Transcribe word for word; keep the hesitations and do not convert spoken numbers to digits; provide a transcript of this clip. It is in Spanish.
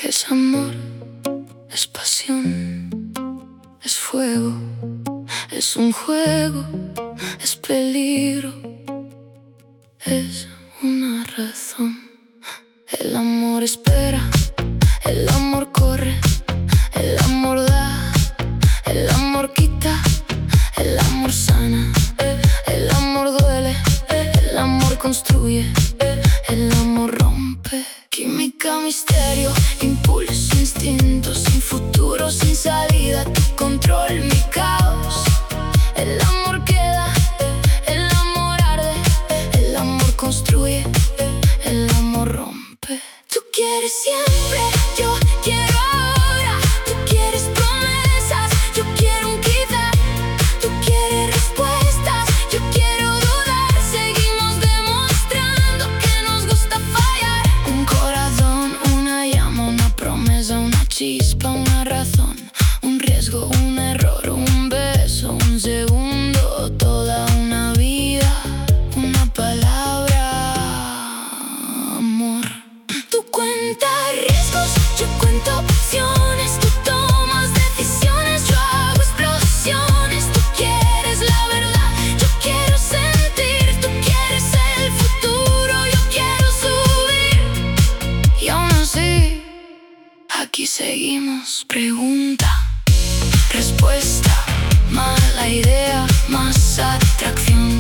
Es amor, es pasión, es fuego, es un juego, es peligro, es una razón. El amor espera, el amor corre, el amor da, el amor quita, el amor sana, el amor duele, el amor construye, el amor rompe. Química, misterio, impulso, instinto, sin futuro, sin salida, tu control, mi caos. El amor queda, el amor arde, el amor construye, el amor rompe. Tú quieres siempre, yo quiero ahora. Tú quieres promesas, yo quiero un quizá. Tú quieres respuestas, yo quiero dudar. Seguimos demostrando que nos gusta fallar. Un corazón, una llama, una promesa, una chispa, una razón, un riesgo, un error, un beso, un segundo, toda una vida, una palabra, amor. Tú cuentas riesgos, yo cuento opciones. Tú tomas decisiones, yo hago explosiones. Tú quieres la verdad, yo quiero sentir. Tú quieres el futuro, yo quiero subir. Y aún así, aquí seguimos. Pregunta, respuesta, mala idea, más atracción.